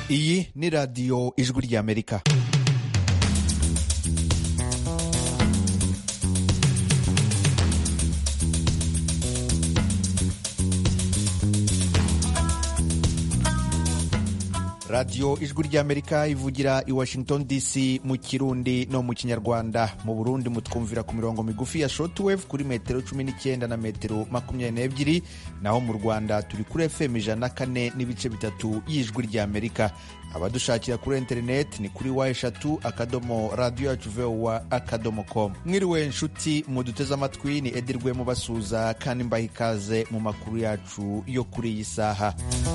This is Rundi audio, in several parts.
Iyi ni radiyo ijwi ry'Amerika. radiyo ijwi ry'Amerika ivugira i Washington DC mu Kirundi no mu Kinyarwanda. Mu Burundi mutwumvira ku mirongo migufi ya shortwave kuri metero 19 na metero 22, naho mu Rwanda turi kuri FM 104.3 y'ijwi ry'Amerika. Abadushakira kuri internet ni kuri wa@radioyacu.com. Mwiriwe nshuti muduteze amatwi, ni Edirwe mubasuza kandi mbaha ikaze mu makuru yacu yo kuri iyi saha.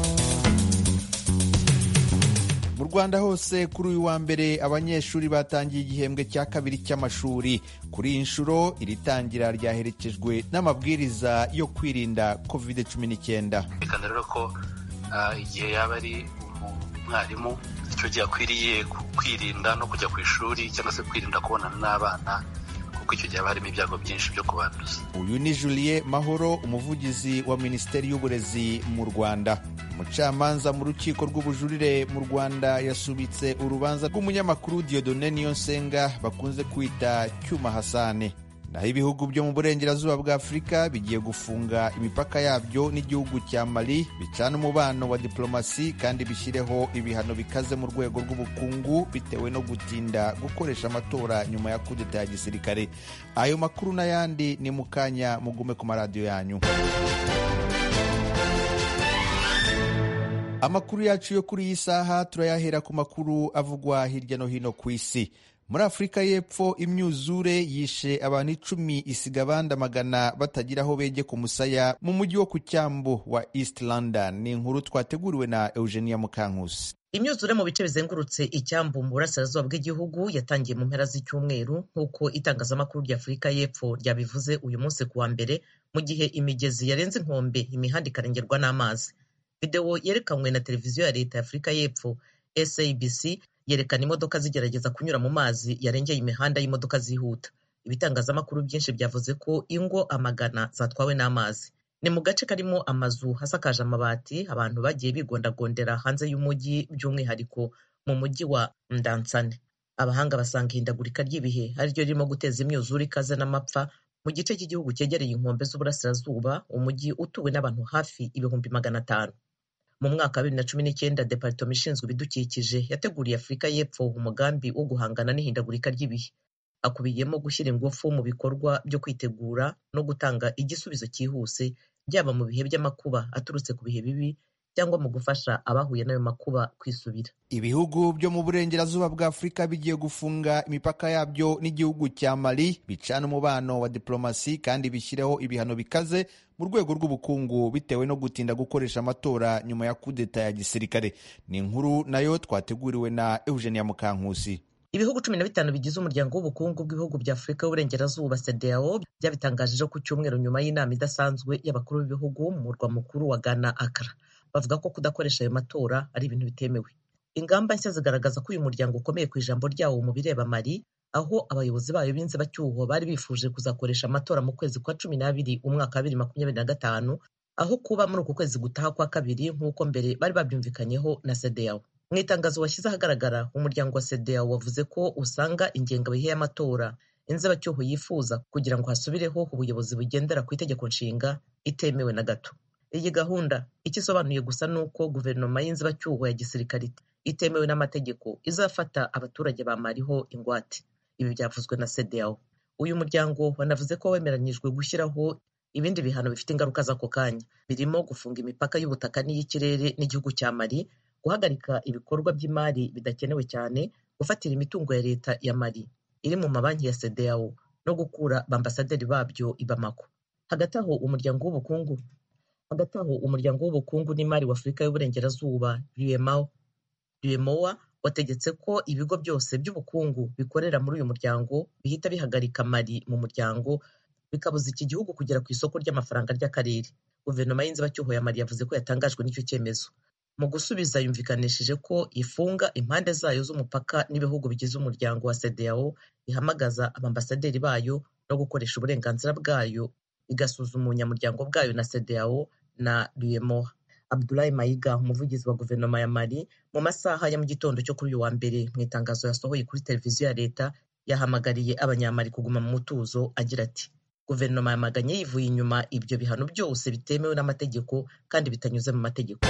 Mu Rwanda hose kuri uyu wa mbere abanyeshuri batangiye igihembwe cya kabiri cy'amashuri. Kuri iyi nshuro iri tangira ryaherekejwe n'amabwiriza yo kwirinda COVID-19. Bikana rero ko igihe yaba ari umwarimu icyo gihe akwiriye kwirinda no kujya ku ishuri cyangwa se kwirinda kubonana n'abana, kuko icyo gihe haba harimo ibyago byinshi byo kubanduza. Uyu ni Julien Mahoro, umuvugizi wa Minisiteri y'Uburezi mu Rwanda. Umucamanza mu rukiko rw'ubujurire mu Rwanda yasubitse urubanza rw'umunyamakuru Dieudonné Niyonsenga bakunze kwita Cyuma Hasane. Naho ibihugu byo mu burengerazuba bwa Afurika bigiye gufunga imipaka yabyo n'igihugu cya Mali, bicana umubano wa diplomasi kandi bishyireho ibihano bikaze mu rwego rw'ubukungu bitewe no gutinda gukoresha amatora nyuma ya kudeta ya gisirikare. Ayo makuru n'ayandi ni mu kanya, mugume ku maradiyo yanyu. Amakuru yacu yo kuri iyi saha turayahera ku makuru avugwa hirya no hino ku isi. Muri Afurika y'Epfo imyuzure yishe abantu 10 isiga abandi amagana batagira aho bege ku musaya mu mujyi wo ku cyambu wa East London. Ni inkuru twateguriwe na Eugenia Mukankusi. Imyuzure mu bice bizengurutse icyambu mu burasirazuba bw'igihugu yatangiye mu mpera z'icyumweru nk'uko itangazamakuru rya Afurika y'Epfo ryabivuze uyu munsi kuwa mbere, mu gihe imigezi yarenze inkombe, imihanda ikarengerwa n'amazi. Video yerekanwe na televiziyo ya leta ya Afurika y'Epfo SABC yerekana imodoka zigerageza kunyura mu mazi yarengeye imihanda y'imodoka zihuta. Ibitangazamakuru byinshi byavuze ko ingo amagana zatwawe n'amazi. Ni mu gace karimo amazu hasakaje amabati, abantu bagiye bigondagondera hanze y'umujyi, by'umwihariko mu mujyi wa Mdansane. Abahanga basanga ihindagurika ry'ibihe ariryo ririmo guteza imyuzure ikaze n'amapfa mu gice cy'igihugu cyegereye inkombe z'uburasirazuba, umujyi utuwe n'abantu hafi 500,000. Mu mwaka wa 2019 Departement ishinzwe ibidukikije yateguriye Afurika y'Epfo umugambi wo guhangana n'ihindagurika ry'ibihe, akubiyemo gushyira ingufu mu bikorwa byo kwitegura no gutanga igisubizo cyihuse, byaba mu bihe by'amakuba aturutse ku bihe bibi cyangwa mu gufasha abahuye n'ayo makuba kwisubira. Ibihugu byo mu burengerazuba bwa Afurika bigiye gufunga imipaka yabyo n'igihugu cya Mali, bicana umubano wa diplomasi kandi bishyireho ibihano bikaze mu rwego rw'ubukungu bitewe no gutinda gukoresha amatora nyuma ya kudeta ya gisirikare. Ni inkuru nayo twateguriwe na Eugenia Mukankusi. Ibihugu 15 bigize umuryango w'ubukungu bw'ibihugu bya Afurika y'Uburengerazuba CEDEAO byabitangaje ku cyumweru nyuma y'inama idasanzwe y'abakuru b'ibihugu mu murwa mukuru wa Ghana, Accra. Bavuga ko kudakoresha ayo matora ari ibintu bitemewe. Ingamba nshya zigaragaza ko uyu muryango ukomeye ku ijambo ryawo mu bireba Mali, aho abayobozi bayo b'inzibacyuho bari bifuje kuzakoresha amatora mu kwezi kwa 12 umwaka wa 2025, aho kuba muri uku kwezi gutaha kwa kabiri nk'uko mbere bari babyumvikanyeho na CEDEAO. Mu itangazo washyize ahagaragara, umuryango wa CEDEAO wavuze ko usanga ingengabihe y'amatora inzibacyuho yifuza kugira ngo hasubireho ubuyobozi bugendera ku itegeko nshinga itemewe na gato. Iyi gahunda ikisobanuye gusa nuko guverinoma y'inzibacyuho ya gisirikare itemewe n'amategeko izafata abaturage ba Maliho ingwate. Ibi byavuzwe na CEDEAO. Uyu muryango wanavuze ko wemeranyijwe gushyiraho ibindi bihano bifite ingaruka z'ako kanya, birimo gufunga imipaka y'ubutaka n'iy'ikirere n'igihugu cya Mali, guhagarika ibikorwa by'imari bidakenewe cyane, gufatira imitungo ya leta ya Mali iri mu mabanki ya CEDEAO no gukura bambasaderi babyo i Bamako. Hagati aho umuryango w'ubukungu n'imari wa Afurika y'Uburengerazuba UEMOA wategetse ko ibigo byose by'ubukungu bikorera muri uyu muryango bihita bihagarika Mali mu muryango, bikabuza iki gihugu kugera ku isoko ry'amafaranga ry'akarere. Guverinoma y'inzibacyuho ya Mali yavuze ko yatangajwe n'icyo cyemezo. Mu gusubiza yumvikanishije ko ifunga impande zayo z'umupaka n'ibihugu bigize umuryango wa CEDEAO, ihamagaza abambasaderi bayo no gukoresha uburenganzira bwayo, igasuzuma ubunyamuryango bwayo na CEDEAO na UEMOA. Abdoulaye Mayiga, umuvugizi wa guverinoma ya Mali, mu masaha ya mu gitondo cyo kuri uyu wa mbere mu itangazo yasohoye kuri televiziyo ya leta yahamagariye abanyamali kuguma mu mutuzo agira ati guverinoma yamaganye yivuye inyuma ibyo bihano byose bitemewe n'amategeko kandi bitanyuze mu mategeko.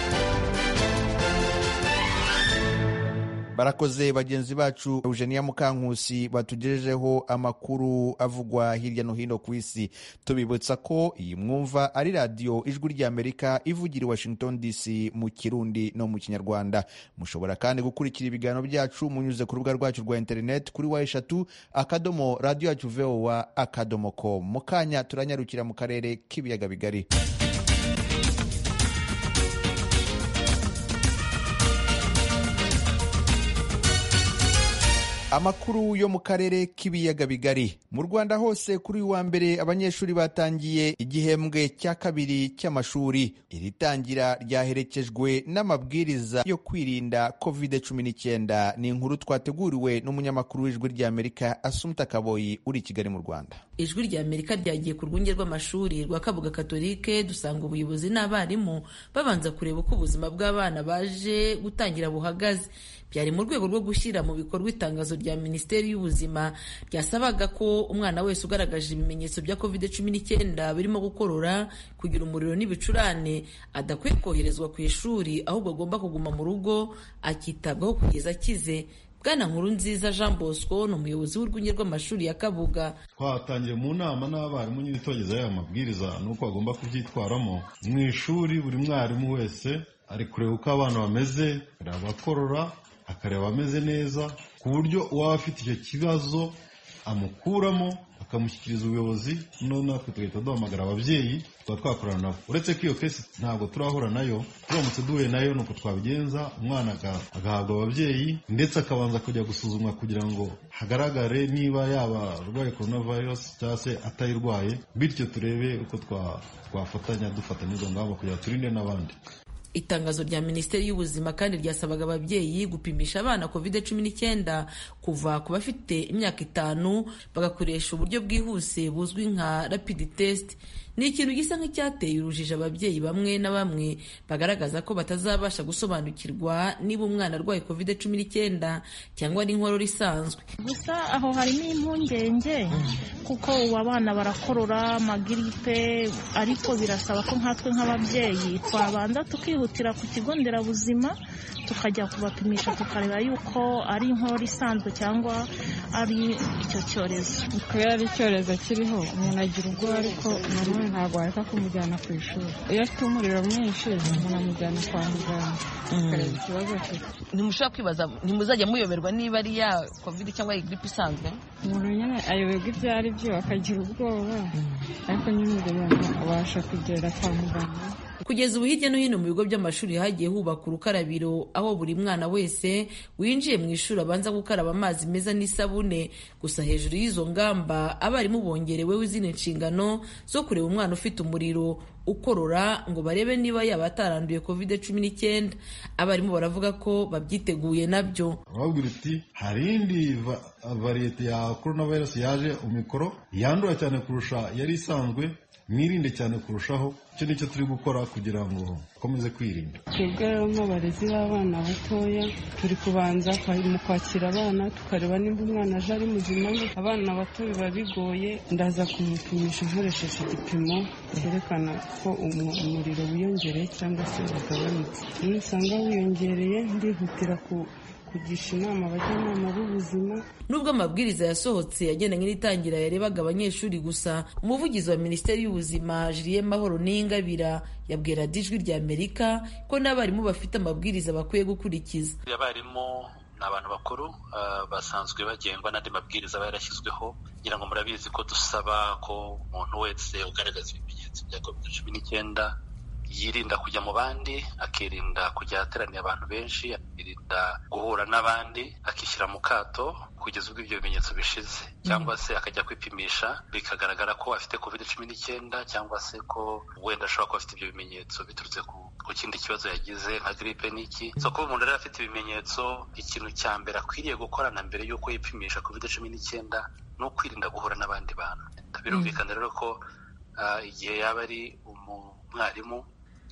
Barakoze bagenzi bacu Eugenia Mukankusi batugejejeho amakuru avugwa hirya no hino ku isi. Tubibutsa ko iyi mwumva ari radio Ijwi ry'Amerika ivugira i Washington DC mu Kirundi no mu Kinyarwanda. Mushobora kandi gukurikira ibiganiro byacu munyuze ku rubuga rwacu rwa internet kuri wa3.radio@voa.com. Mukanya turanyarukira mu karere k'ibiyaga bigari. Amakuru yo mu karere k'ibiyaga bigari. Mu Rwanda hose kuri uyu wa mbere abanyeshuri batangiye igihembwe cya kabiri cy'amashuri. Iri tangira ryaherekejwe n'amabwiriza yo kwirinda COVID-19. Ni inkuru twateguriwe n'umunyamakuru w'Ijwi ry'Amerika Assumpta Kaboyi uri i Kigali mu Rwanda. Ijwi ry'Amerika ryagiye ku rwunge rw'amashuri rwa Kabuga Katolike, dusanga ubuyobozi n'abarimu babanza kureba uko ubuzima bw'abana baje gutangira buhagaze. Byari mu rwego rwo gushyira mu bikorwa itangazo rya Minisiteri y'Ubuzima ryasabaga ko umwana wese ugaragaje ibimenyetso bya COVID-19 birimo gukorora, kugira umuriro n'ibicurane adakwiye koherezwa ku ishuri, ahubwo agomba kuguma mu rugo akitabwaho kugeza akize. Bwana Nkurunziza Jean Bosco ni umuyobozi w'urwunge rw'amashuri ya Kabuga. Twatangiye mu nama n'abarimu nyine tugeza aya mabwiriza nuko agomba kubyitwaramo. Mu ishuri buri mwarimu wese ari kureba uko abana bameze, abakorora, akareba ameze neza, ku buryo uwaba afite icyo kibazo amukuramo akamushyikiriza ubuyobozi, natwe tugahita duhamagara ababyeyi tuba twakorana nabo. Uretse ko iyo kesi ntabwo turahura nayo, turamutse duhuye nayo nuko twabigenza, umwana agahabwa ababyeyi ndetse akabanza kujya gusuzumwa kugira ngo hagaragare niba yaba arwaye coronavirus cyangwa se atayirwaye, bityo turebe uko twafatanya dufatanya izo ngamba kugira turinde n'abandi. Itangazo rya Minisiteri y'Ubuzima kandi ryasabaga ababyeyi gupimisha abana COVID-19 kuva ku bafite imyaka 5 bagakoresha uburyo bwihuse buzwi nka rapid test. Ni ikintu gisa nk'icyateye urujijo ababyeyi bamwe na bamwe bagaragaza ko batazabasha gusobanukirwa niba umwana arwaye COVID-19 cyangwa ari inkorora isanzwe. Gusa aho harimo impungenge kuko abana barakorora amagiripe, ariko birasaba ko nkatwe nk'ababyeyi twabanza tukihutira ku kigo nderabuzima tukajya kubapimisha tukareba yuko ari inkorora isanzwe cyangwa ari icyo cyorezo. Kubera ari icyorezo kiriho umuntu agira ubwoba, ariko nanone ntabwo wahita kumujyana ku ishuri. Iyo afite umuriro mwinshi umuntu amujyana kwa muganga akareba ikibazo afite. Ntimushobora kwibaza, ntimuzajya muyoberwa niba ari ya COVID cyangwa ari gripe isanzwe? Umuntu nyine ayoberwa ibyo ari byo akagira ubwoba, ariko nyine umuntu abasha kugera kwa muganga. Kugeza ubu hirya no hino mu bigo by'amashuri hagiye hubaka urukarabiro aho buri mwana wese winjiye mu ishuri abanza gukaraba amazi meza n'isabune. Gusa hejuru y'izo ngamba abarimu bongereweho izindi nshingano zo kureba umwana ufite umuriro, ukorora, ngo barebe niba yaba ataranduye COVID-19. Abarimu baravuga ko babyiteguye nabyo. Babwira iti hari indi variyete ya coronavirus yaje omikoro yandura cyane kurusha yari isanzwe, mwirinde cyane kurushaho. Icyo nicyo turi gukora kugira ngo dukomeze kwirinda. Twebwe rero nk'abarezi b'abana batoya turi kubanza mu kwakira abana tukareba nimba umwana aje ari muzima. Abana bato biba bigoye, ndaza kumupimisha nkoresheje igipimo cyerekana ko umuriro wiyongereye cyangwa se wagabanutse. Iyo usanga wiyongereye ndihutira kugisha inama abajyanama b'ubuzima. Nubwo amabwiriza yasohotse yagendanye n'itangira yarebaga abanyeshuri gusa, umuvugizi wa Minisiteri y'Ubuzima Julien Mahoro Ningabira yabwira Ijwi ry'Amerika ko n'abarimu bafite amabwiriza bakwiye gukurikiza. Abarimu ni abantu bakuru basanzwe bagengwa n'andi mabwiriza aba yarashyizweho, ngira ngo murabizi ko dusaba ko umuntu wese ugaragaza ibimenyetso bya COVID-19 yirinda kujya mu bandi, akirinda kujya ahateraniye abantu benshi, akirinda guhura n'abandi, akishyira mu kato kugeza ubwo ibyo bimenyetso bishize, cyangwa se akajya kwipimisha bikagaragara ko afite COVID-19 cyangwa se ko wenda ashobora kuba afite ibyo bimenyetso biturutse ku kindi kibazo yagize nka gripe n'iki. So kuba umuntu rero afite ibimenyetso, ikintu cya mbere akwiriye gukorana mbere y'uko yipimisha COVID-19 ni ukwirinda guhura n'abandi bantu. Birumvikana rero ko igihe yaba ari umwarimu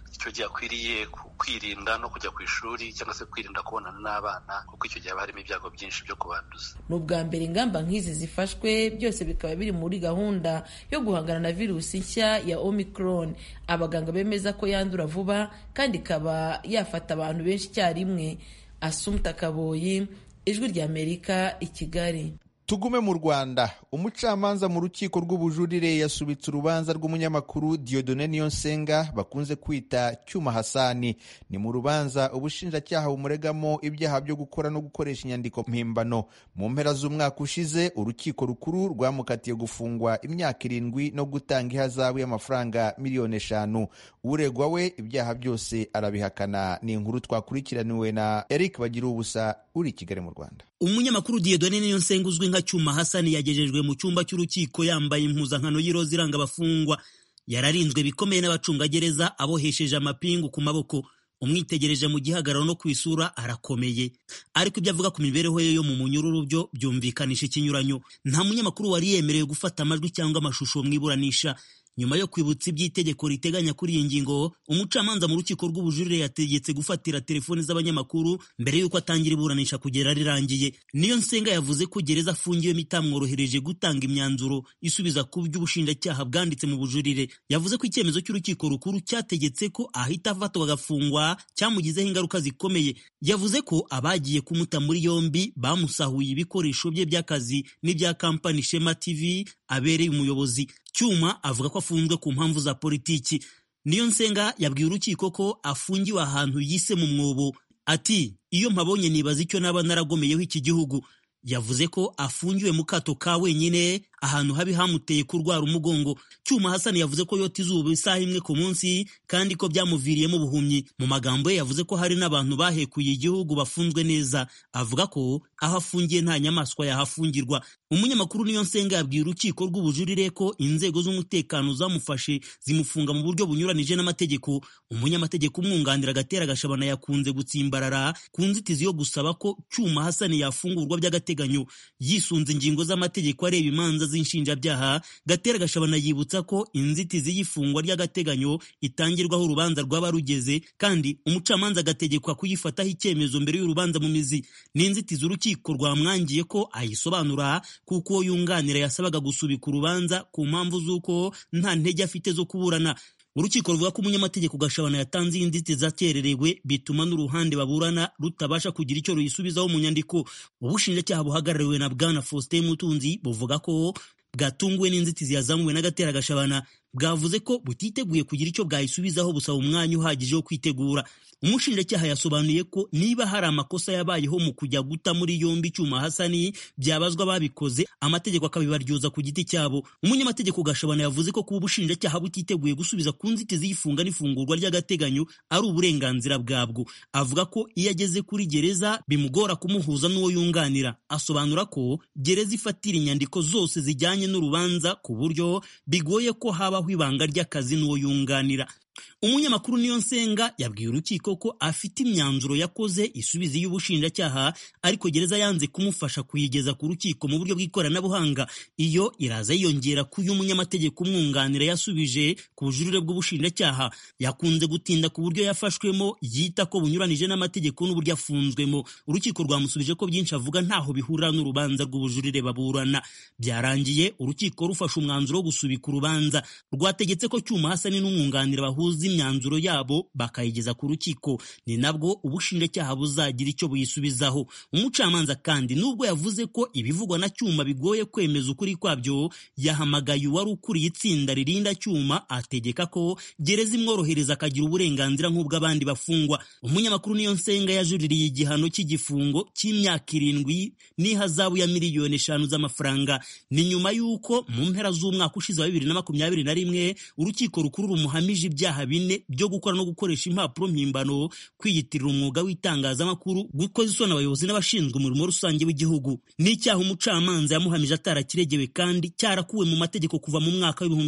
icyo gihe akwiriye kwirinda no kujya ku ishuri cyangwa se kwirinda kubonana n'abana kuko icyo gihe haba harimo ibyago byinshi byo kubanduza. Ni ubwa mbere ingamba nk'izi zifashwe, byose bikaba biri muri gahunda yo guhangana na virusi nshya ya Omicron. Abaganga bemeza ko yandura vuba kandi ikaba yafata abantu benshi icyarimwe. Assumpta Kaboyi, Ijwi ry'Amerika, i Kigali. Tugume mu Rwanda. Umucamanza mu rukiko rw'ubujurire yasubitse urubanza rw'umunyamakuru Dieudonne Niyonsenga bakunze kwita Cyuma Hasani. Ni mu rubanza ubushinjacyaha bumuregamo ibyaha byo gukora no gukoresha inyandiko mpimbano. Mu mpera z'umwaka ushize urukiko rukuru rwamukatiye gufungwa imyaka 7 no gutanga ihazabu y'amafaranga miliyoni 5. Uregwa we ibyaha byose arabihakana. Ni inkuru twakurikiraniwe na Eric Bagirubusa uri Kigali mu Rwanda. Umunyamakuru Dieudonne Niyonsenga uzwi nka Cyuma Hasani yagejejwe mu cyumba cy'urukiko yambaye impuzankano y'iroza iranga abafungwa. Yararinzwe bikomeye n'abacungagereza abohesheje amapingu ku maboko. Umwitegereje mu gihagararo no kwisura arakomeye, ariko ibyo avuga ku mibereho ye yo mu munyururu byo byumvikanisha ikinyuranyo. Nta munyamakuru wari yemerewe gufata amajwi cyangwa amashusho mu iburanisha. Nyuma yo kwibutsa iby'itegeko riteganya kuri iyi ngingo, umucamanza mu rukiko rw'ubujurire yategetse gufatira telefoni z'abanyamakuru mbere y'uko atangira iburanisha kugera rirangiye. Niyonsenga yavuze ko gereza afungiwemo itamworohereje gutanga imyanzuro isubiza ku by'ubushinjacyaha bwanditse mu bujurire. Yavuze ko icyemezo cy'urukiko rukuru cyategetse ko ahita afatwa agafungwa cyamugizeho ingaruka zikomeye. Yavuze ko abagiye kumuta muri yombi bamusahuye ibikoresho bye by'akazi n'ibya kampani Shema TV abereye umuyobozi. Cyuma avuga ko afunzwe ku mpamvu za politiki. Niyonsenga yabwiye urukiko ko afungiwe ahantu yise mu mwobo. Ati, iyo mpabonye nibaza icyo naba naragomeyeho iki gihugu. Yavuze ko afungiwe mu kato ka wenyine ahantu habi hamuteye kurwara umugongo. Cyuma Hasani yavuze ko yota izuba isaha imwe ku munsi kandi ko byamuviriyemo ubuhumyi. Mu magambo ye yavuze ko hari n'abantu bahekuye igihugu bafunzwe neza. Avuga ko aho afungiye nta nyamaswa yahafungirwa. Umunyamakuru Niyonsenga yabwiye urukiko rw'ubujurire ko inzego z'umutekano zamufashe zimufunga mu buryo bunyuranije n'amategeko. Umunyamategeko umwunganira Gatera Gashabana yakunze gutsimbarara ku nzitizi yo gusaba ko Cyuma Hasani yafungurwa by'agateganyo yisunze ingingo z'amategeko areba imanza z'inshinjabyaha. Gatera Gashabana yibutsa ko inzitizi y'ifungwa ry'agateganyo itangirwaho urubanza rwaba rugeze kandi umucamanza agategekwa kuyifataho icyemezo mbere y'urubanza mu mizi. Ni inzitizi urukiko rwamwangiye ko ayisobanura kuko yunganira yasabaga gusubika urubanza ku mpamvu z'uko nta ntege afite zo kuburana. Urukiko ruvuga ko umunyamategeko Gashabana yatanze inzitizi akererewe bituma n'uruhande baburana rutabasha kugira icyo ruyisubizaho mu nyandiko. Ubushinjacyaha buhagarariwe na Bwana Faustin Mutunzi buvuga ko bwatunguwe n'inzitizi yazamuwe na Gatera Gashabana. Bwavuze ko butiteguye kugira icyo bwayisubizaho busaba umwanya uhagije wo kwitegura. Umushinjacyaha yasobanuye ko niba hari amakosa yabayeho mu kujya guta muri yombi Cyuma Hasani byabazwa babikoze, amategeko akabibaryoza ku giti cyabo. Umunyamategeko Gashabana yavuze ko kuba ubushinjacyaha butiteguye gusubiza ku nzitizi y'ifunga n'ifungurwa ry'agateganyo ari uburenganzira bwabwo. Avuga ko iyo ageze kuri gereza bimugora kumuhuza n'uwo yunganira. Asobanura ko gereza ifatira inyandiko zose zijyanye n'urubanza ku buryo bigoye ko habaho ibanga ry'akazi n'uwo yunganira. Umunyamakuru Niyonsenga yabwiye urukiko ko afite imyanzuro yakoze isubiza y'ubushinjacyaha, ariko gereza yanze kumufasha kuyigeza ku rukiko mu buryo bw'ikoranabuhanga. Iyo iraza yiyongera ku y'umunyamategeko umwunganira yasubije ku bujurire bw'ubushinjacyaha. Yakunze gutinda ku buryo yafashwemo, yita ko bunyuranije n'amategeko n'uburyo afunzwemo. Urukiko rwamusubije ko byinshi avuga ntaho bihurira n'urubanza rw'ubujurire baburana. Byarangiye urukiko rufashe umwanzuro wo gusubika urubanza. Rwategetse ko Cyuma Hasani n'umwunganira bahuza imyanzuro yabo bakayigeza ku rukiko, ni nabwo ubushinjacyaha buzagira icyo buyisubizaho. Umucamanza kandi nubwo yavuze ko ibivugwa na Cyuma bigoye kwemeza ukuri kwabyo, yahamagaye uwari ukuriye itsinda ririnda Cyuma ategeka ko gereza imworohereza akagira uburenganzira nk'ubw'abandi bafungwa. Umunyamakuru Niyonsenga yajuririye igihano cy'igifungo cy'imyaka 7 n'ihazabu ya miliyoni 5 z'amafaranga. Ni nyuma y'uko mu mpera z'umwaka ushize wa 2021 urukiko rukuru rumuhamije ibyaha 4 byo gukora no gukoresha impapuro mpimbano, kwiyitirira umwuga w'itangazamakuru, gukoza isoni abayobozi n'abashinzwe umurimo rusange w'igihugu. N'icyaha umucamanza yamuhamije atarakiregewe kandi cyarakuwe mu mategeko kuva mu mwaka wa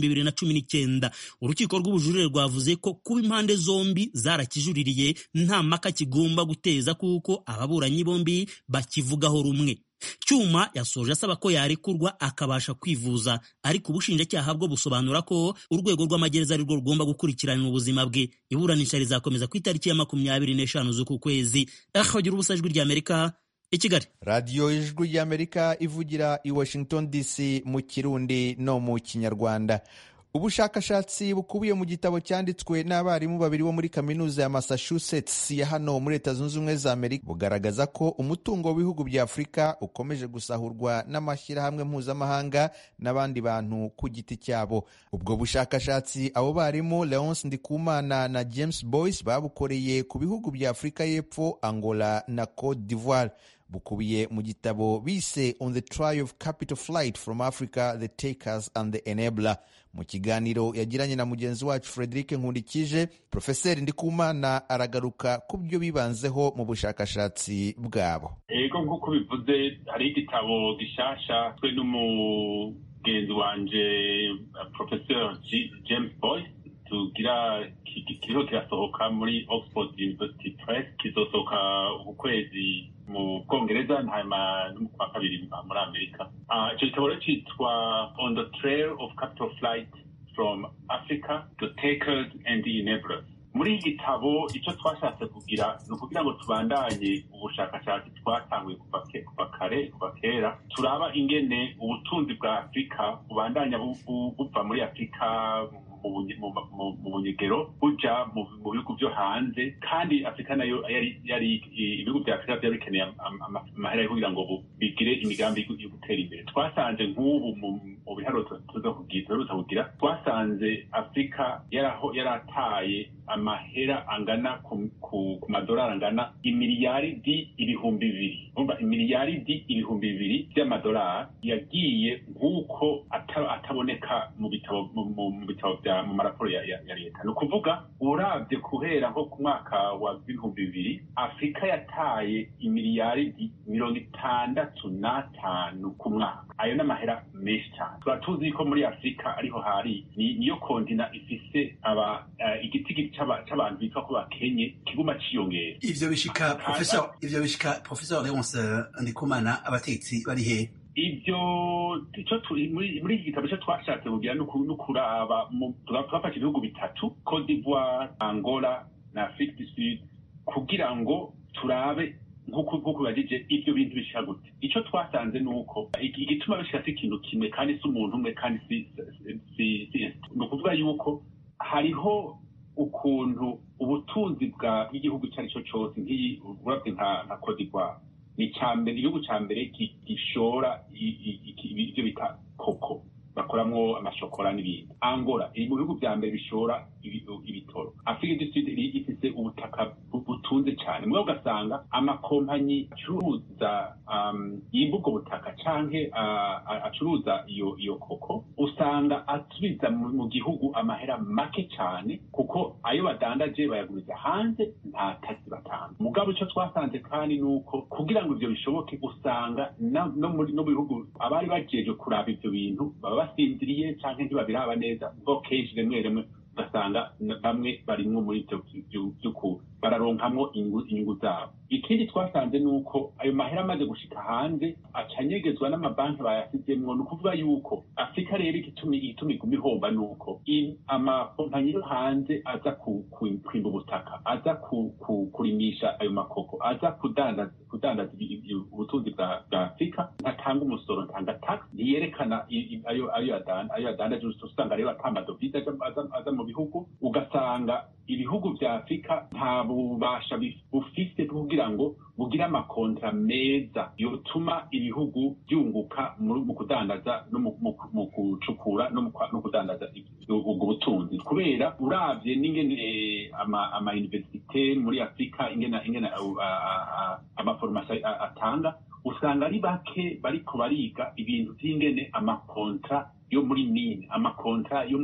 2019. Urukiko rw'ubujurire rwavuze ko kuba impande zombi zarakijuririye nta maka kigomba guteza kuko ababuranyi bombi bakivugaho rumwe. Cyuma yasoje asaba ko yarekurwa akabasha kwivuza, ariko ubushinjacyaha bwo busobanura ko urwego rw'amagereza ari rwo rugomba gukurikirana ubuzima bwe. Iburanisha rizakomeza ku itariki ya 25 z'uku kwezi. Ahagira ubusa Ijwi ry'Amerika i Kigali. radiyo Ijwi ry'Amerika ivugira i Washington DC mu Kirundi no mu Kinyarwanda. Ubushakashatsi bukubiye mu gitabo cyanditswe n'abarimu babiri bo muri kaminuza ya Massachusetts ya hano muri Leta Zunze Ubumwe za Amerika bugaragaza ko umutungo w'ibihugu bya Afurika ukomeje gusahurwa n'amashyirahamwe mpuzamahanga n'abandi bantu ku giti cyabo. Ubwo bushakashatsi abo barimu Leonce Ndikumana na James Boyce babukoreye ku bihugu bya Afurika y'Epfo, Angola na Cote d'Ivoire. Bukubiye mu gitabo bise On the Trial of Capital Flight from Africa, the Takers and the Enabler. Mu kiganiro yagiranye na mugenzi wacu Frederic Nkundikije, Profeseri Ndikumana aragaruka ku byo bibanzeho mu bushakashatsi bwabo. Ego nk'uko bivuze, hari igitabo gishasha twe n'umugenzi wanje Professor James Boyce tugira kiriho kirasohoka muri Oxford University Press, kizosohoka ukwezi mu Bwongereza ntama no kwa kabiri muri Amerika. Icyo gitabo cyitwa On the Trail of Capital Flight from Africa, the Takers and the Enablers. Muri iki gitabo icyo twashatse kugira ni ukugira ngo tubandanye ubushakashatsi twatanguye kuva kera, turaba ingene ubutunzi bwa Afurika bubandanya buva muri Afurika mu bunyegero buja mu bihugu byo hanze, kandi Afurika nayo yari ibihugu bya Afurika byari bikeneye amahera yo kugira ngo bigire imigambi yo gutera imbere. Twasanze nk'ubu mu biharuro tuza kugira twasanze Afurika yarataye amahera angana ku madolari angana imiliyaridi ibihumbi bibiri. Imiliyaridi ibihumbi bibiri by'amadolari yagiye nk'uko ataboneka mu bitabo mu maraporo ya leta. Ni ukuvuga urabye guhera nko ku mwaka wa 2000 Afurika yataye imiliyaridi 65 ku mwaka. Ayo n'amahera menshi cyane. Turatuzi ko muri Afurika ariho hari niyo kontina ifise igiti cy'abantu bitwa ko bakenye kiguma ciyongera. Ivyo bishika Professor Leonce Ndikumana, abatetsi bari he? Ibyo muri iki gitabo cyo twashatse kugira no kuraba twafashe ibihugu bitatu, Cote d'Ivoire, Angola na Afrique du Sud, kugira ngo turabe nk'uko bagije ibyo bintu bishika gute. Icyo twasanze nuko igituma bishika si ikintu kimwe kandi si umuntu umwe kandi si ni ukuvuga yuko hariho ukuntu ubutunzi bw'igihugu icyo ari cyo cyose nk'urabye nka Cote d'Ivoire ni igihugu cya mbere gishora ibyo bita koko, bakoramwo amashokora n'ibindi. Angola iri mu bihugu bya mbere bishora ibitoro. Afrique du Sud ifite ubutaka butunze cyane, mwe ugasanga amakompanyi acuruza y'imbugo butaka canke acuruza iyo koko usanga asubiza mu gihugu amahera make cyane, kuko ayo badandaje bayaguriza hanze nta taxi batanga. Mugabo icyo twasanze kandi nuko kugira ngo ibyo bishoboke usanga no mu bihugu abari bajeje kuraba ibyo bintu baba basinziriye canke ntibabiraba neza, ubwo kenshi rimwe ugasanga bamwe barimwo muri ibyo by'ukuri bararonkamwo inyungu zabo. Ikindi twasanze nuko ayo mahera amaze gushika hanze acanyegezwa n'amabanki bayasizemwo. Ni ukuvuga yuko Afurika rero igituma iguma ihomba nuko amakompanyi yo hanze aza kwimba ubutaka, aza kurimisha ayo makoko, aza kudandaza ubutunzi bwa Afurika, ntatanga umusoro, ntanga tax, ntiyerekana ayo adandaje. Usanga rero atamadovize aza mu bihugu, ugasanga ibihugu bya Afurika nta bubasha bufise kugira ngo bugira amakontra meza yotuma ibihugu byunguka mu kudandaza no mu gucukura no kudandaza ubwo butunzi. Kubera uravye n'ingene ama universite muri Afurika ingene amaformation atanga, usanga ari bake bariko bariga ibintu by'ingene amakontra yo muri mine, amakontra yo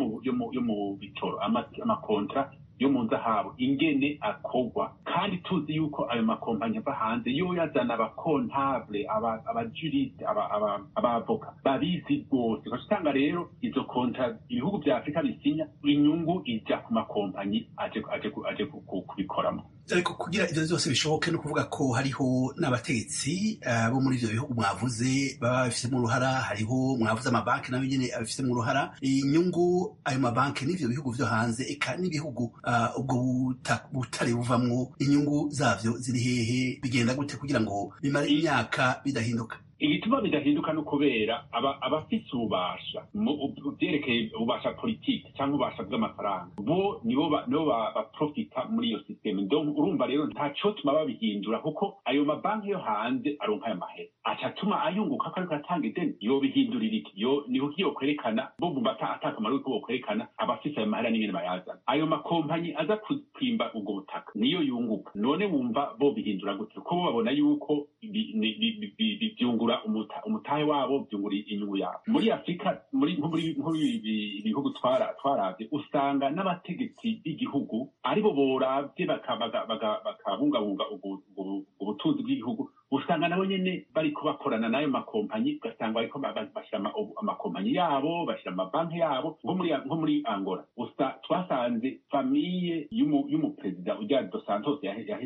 mu bitoro, amakontra yo mu nzahabu ingene akogwa. Kandi tuzi yuko ayo makompanyi ava hanze yo yazana abakontable, abajuriste, abavoka babizi rwose. Usanga rero izo kontra ibihugu bya Afurika bisinya, inyungu ija ku makompanyi aje kubikoramo. ariko kugira ivyo byose bishoboke no kuvuga ko hariho n'abategetsi bo muri ivyo bihugu mwavuze baba babifitemo uruhara, hariho mwavuze amabanki nayo nyene abifitemo uruhara. Inyungu ayo mabanki n'ivyo bihugu vyo hanze eka n'ibihugu ubwo butare buvamwo inyungu zavyo ziri hehe, bigenda gute kugira ngo bimare imyaka bidahinduka? igituma bidahinduka no kubera abafise ububasha byerekeye ububasha politiki cyangwa ububasha bw'amafaranga bo nibo baprofita muri iyo systeme. Urumva rero ntaco tuma babihindura kuko ayo mabanki yo hanze aronka aya mahera acatuma ayunguka ko ariko atanga ideni. Yobihindurira iki? Niho kiyo kwerekana bo bumva atakamaro ko bokwerekana abafise ayo mahera n'ingene bayazana. Ayo makompanyi aza kwimba ubwo butaka niyo yunguka. None wumva bo bihindura gute? Ko babona yuko byungura umutahe wabo, byungura inyungu yabo. Muri Afrika muri ibihugu twaravye usanga n'abategetsi b'igihugu aribo boravye bakabungabunga ubutunzi bw'igihugu, usanga nabo nyene bariko bakorana n'ayo makompanyi, ugasanga bariko bashira amakompanyi yabo, bashira amabanki yabo. Nko muri Angola twasanze famiye y'umuperezida ujya Dos Santos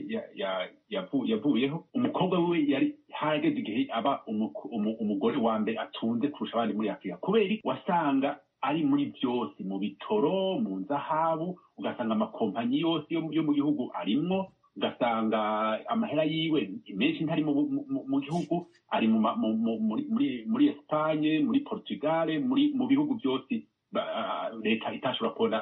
yavuyeho, umukobwa wiwe yari harageze igihe aba umugore wa mbere atunze kurusha abandi muri Afrika, kubera wasanga ari muri byose, mu bitoro, mu nzahabu, ugasanga amakompanyi yose yo mu gihugu arimwo, ugasanga amahera yiwe menshi ntari mu gihugu, ari muri Espagne, muri Portugal, mu bihugu byose leta itashobora kubona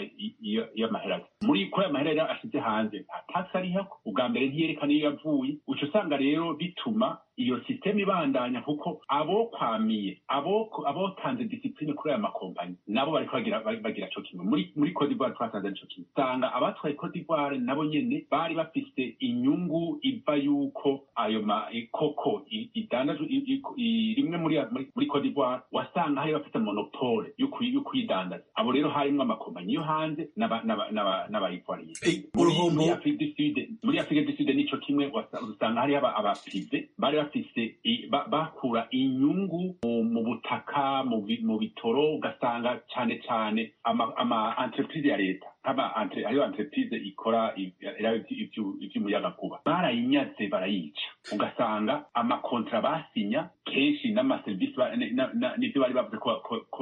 iyo mahera. Kuri ayo mahera ashize hanze nta tax ariho, ubwa mbere ntiyerekana iyo yavuye. Uca usanga rero bituma iyo systeme ibandanya kuko abokwamiye abotanze discipline kuri aya makompanyi nabo bariko bagira co kimwe. Muri Cote d'Ivoire twasanze nico kimwe, usanga abatwaye Cote d'Ivoire nabo nyene bari bafise inyungu iva yuko ayo koko idandajwe rimwe muri Cote d'Ivoire, wasanga hari bafite monopole yo kuyidandaza. Abo rero harimwo amakompanyi yo hanze n'abayitwariye. Muri Afrika du Sud nico kimwe, usanga hari abaprive bari bafise bakura inyungu mu butaka, mu bitoro, ugasanga cane ama entreprise ya leta hariyo entreprise ikora ivy'umuyagankuba barayinyaze barayica, ugasanga amakontra basinya kenshi n'amaserivisi n'ivyo bari bavuze ko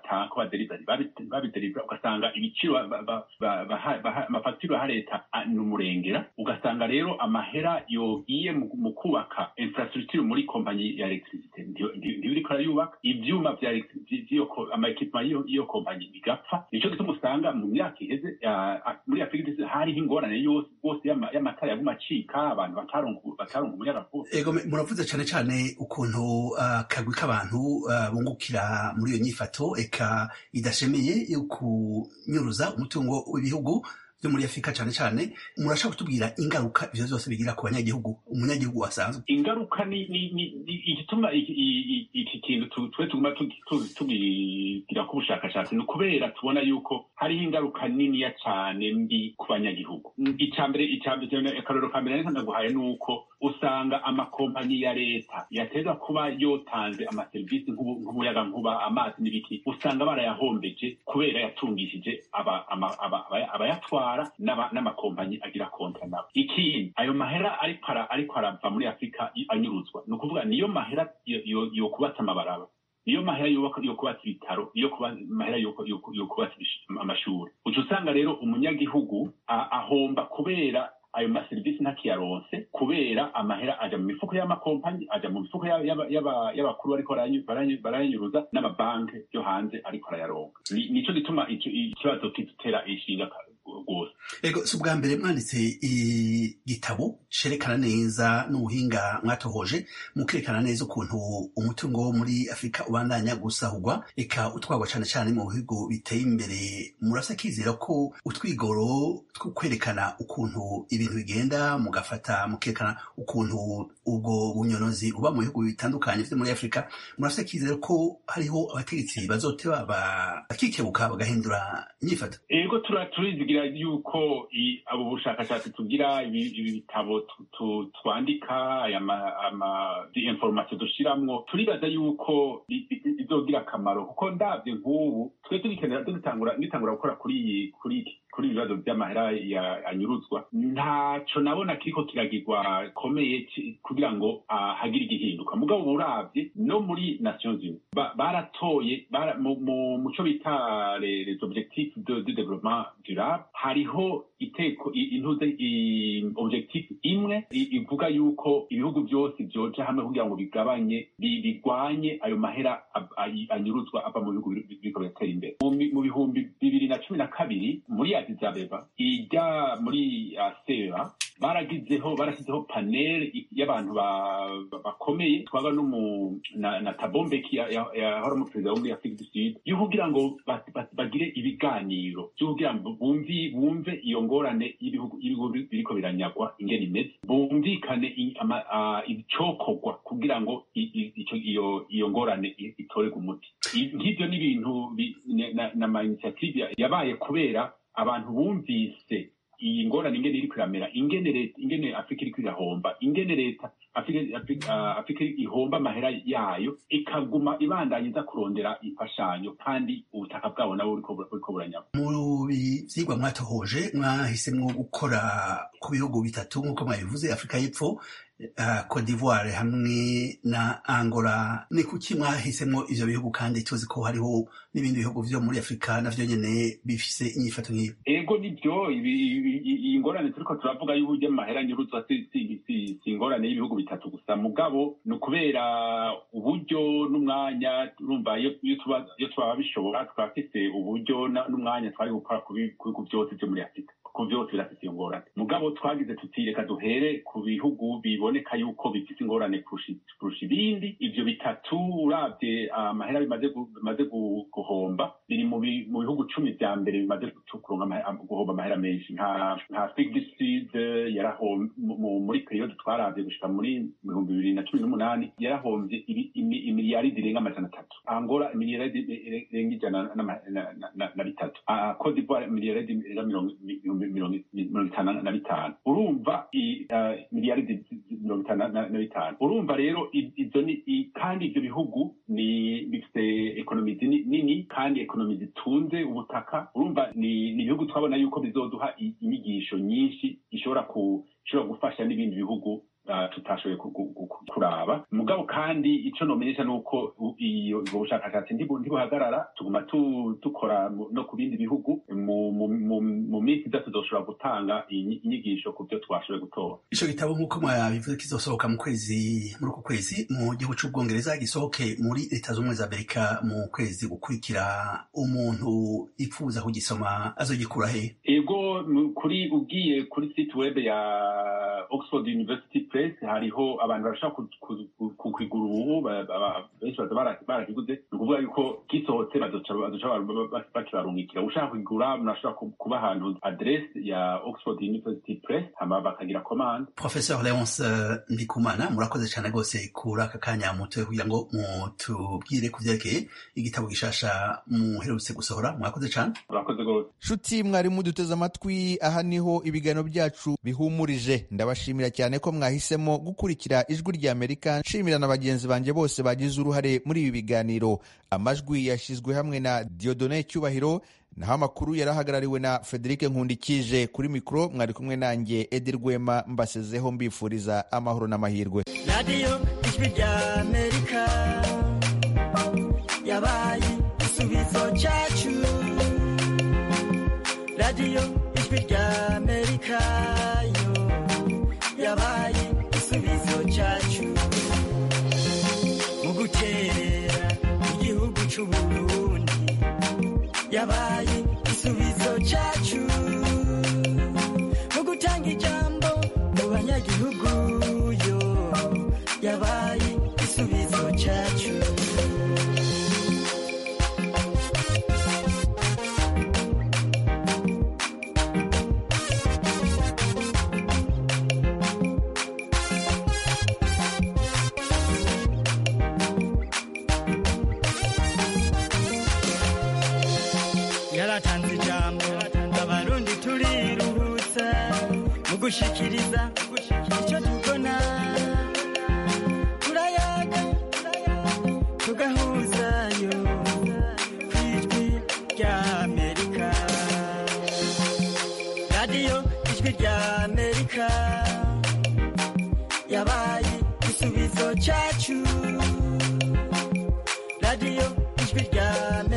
babidelivera, ugasanga ibiciro amafagitire ya leta n'umurengera. Ugasanga rero amahera yogiye mu kubaka infrastructure muri kompanyi ya electricité ntibiriko arayubaka, ivyuma ama-equipement y'iyo kompanyi bigapfa. Nico gituma usanga mu myaka iheze muri Afrika hariho ingorane yose y'amatara yaguma acika, abantu bataronka umuyagankuba. Ego muravuze cane ukuntu akagwi k'abantu bungukira muri iyo nyifato eka idashemeye yo kunyuruza umutungo w'ibihugu byo muri Afrika cane. Murashaka kutubwira ingaruka ivyo byose bigira ku banyagihugu, umunyagihugu wasanzwe? Ingaruka ni igituma iki kintu tuguma tubigira ku bushakashatsi, ni kubera tubona yuko hariho ingaruka niniya cane mbi ku banyagihugu. Icambere akarorero ka mbere nari ndaguhaye nuko usanga amakompanyi ya leta yateza kuba yotanze amaserivisi nk'umuyagankuba, amazi n'ibiki, usanga barayahombeje kubera yatungishije abayatwara n'amakompanyi agira kontra nabo. Ikindi, ayo mahera ariko arava muri Afrika anyuruzwa, ni ukuvuga niyo mahera yo kubatsa amabaraba, niyo mahera yo kubatsa ibitaro, mahera yo kubatsa amashuri. Uca usanga rero umunyagihugu ahomba kubera ayo maserivisi ntakiyaronse, kubera amahera aja mu mifuko y'amakompanyi, aja mu mifuko y'abakuru ariko barayanyuruza, n'amabanki yo hanze ariko arayaronka. Nico gituma ikibazo kidutera ishinga rwose. Ego si ubwa mbere mwanditse igitabo cerekana neza n'ubuhinga mwatohoje mukerekana neza ukuntu umutungo wo muri Afrika ubandanya gusahurwa eka utwagwa cane mu bihugu biteye imbere. Murafise akizera ko utwigoro two kwerekana ukuntu ibintu bigenda, mugafata mukerekana ukuntu ubwo bunyonozi buba mu bihugu bitandukanye vyo muri Afrika, murafise akizera ko hariho abategetsi bazoteba bakikebuka bagahindura inyifato? Ego turizigira yuko abo bushakashatsi tugira, ibi bitabo twandika, information dushiramwo, turibaza yuko bizogira akamaro, kuko ndavye nk'ubu twe tugitangura gukora kuri kuri ibibazo by'amahera anyuruzwa ntaco nabona kiriko kiragirwa komeye kugira ngo hagire igihinduka mugabo uravye no muri Nations Unies baratoye mu cyo bita les objectifs de développement durable hariho iteko objectif imwe ivuga yuko ibihugu byose byoja hamwe kugira ngo bigwanye ayo mahera anyuruzwa ava mu bihugu biriko biratera imbere mu bihumbi 2012 muri Addis Abeba ijya muri CEA barashyizeho panel y'abantu bakomeye twaga na Thabo Mbeki yahora mu perezida wo muri Afrique du Sud yo kugira ngo bagire ibiganiro byo kugira ngo bumve iyo ngorane y'ibihugu biriko biranyagwa ingene imeze bumvikane ibicokorwa kugira ngo iyo ngorane itore umuti nk'ibyo n'ibintu na initiative yabaye kubera abantu bumvise iyi ngorane ingene iri kwiramera ingene Afrika iri kwirahomba ingene leta Afrika ihomba amahera yayo ikaguma ibandanyiza kurondera imfashanyo kandi ubutaka bwabo nabo buriko buranyagwa. Mu vyigwa mwatohoje mwahisemwo gukora ku bihugu bitatu nk'uko mwabivuze Afrika y'Epfo Cote d'Ivoire hamwe na Angola ni kuki mwahisemwo ivyo bihugu kandi tuzi ko hariho n'ibindi bihugu vyo muri Afrika navyo nyene bifise inyifato nk'iyo? Ego nivyo iyi ngorane turiko turavuga y'uburyo amahera nyuruzwa si ingorane y'ibihugu bitatu gusa mugabo ni ukubera uburyo n'umwanya urumva iyo twaba bishobora twafise uburyo n'umwanya twari gukora ku bihugu byose vyo muri Afrika ku byose birafite iyo ngorane mugabo twagize tuti reka duhere ku bihugu biboneka yuko bifite ingorane kurusha ibindi ivyo bitatu uravye amahera bimaze guhomba biri mu bihugu 10 vya mbere bimaze guhomba amahera menshi nka Afrique du Sud yarahomba muri periode twaravye gushika muri 2018 yarahomvye imiliyari zirenga 300 Angola imiliyari zirenga 103 Cote d'Ivoire imiliyari zirenga 55 urumva miliyari 55 urumva rero izo ni kandi ibyo bihugu ni bifite ekonomi nini kandi ekonomi zitunze ubutaka urumva ni ibihugu twabona yuko bizoduha inyigisho nyinshi ishobora gufasha n'ibindi bihugu tutashoboye kuraba mugabo kandi ico nomenyesha nuko ubwo bushakashatsi ntibuhagarara tuguma dukora no ku bindi bihugu mu minsi idatu tuzoshobora gutanga inyigisho ku byo twashoboye gutora. Ico gitabo nk'uko mwabivuze kizosohoka muri uku kwezi mu gihugu c'Ubwongereza gisohoke muri Leta Zunze Ubumwe za Amerika mu kwezi gukurikira umuntu ipfuza kugisoma azogikura he? Ego ugiye kuri site web ya Oxford University Press hariho abantu barashaka kukwigura ubu benshi barakiguze ni ukuvuga yuko gisohotse bazoca bakibarungikira ushaka kwigura murashobora kuba ahantu adresse ya Oxford University Press hama bakagira commande. Professeur Léonce Ndikumana murakoze cyane rwose kuri aka kanya mutoye kugira ngo mutubwire ku vyerekeye igitabo gishasha muherutse gusohora murakoze cyane. Murakoze gose nshuti mwari muduteze amatwi aha niho ibiganiro byacu bihumurije ndabashimira cyane ko mwahisemo gukurikira ijwi rya Amerika nshimira na bagenzi banje bose bagize uruhare muri ibi biganiro amajwi yashyizwe hamwe na Dieudonné Cyubahiro naho amakuru yarahagarariwe na Frederic Nkundikije kuri mikro mwari kumwe nanjye Edi Rwema mbasezeho mbifuriza amahoro n'amahirwe. Radio ijwi rya Amerika yabaye igisubizo cyacu Radio ijwi rya Amerika yabaye igisubizo cyacu mu guterera igihugu c'Uburundi yabaye igisubizo cyacu mu gutanga ijambo mu banyagihugu yo yabaye igisubizo cyacu. Yaratanze ijambo abarundi turiruhutsa mu gushikiriza icyo tubona turayaga tugahuzayo ku ijwi rya Amerika radiyo ijwi rya amerika yabaye igisubizo cyacu radiyo ijwi rya amerika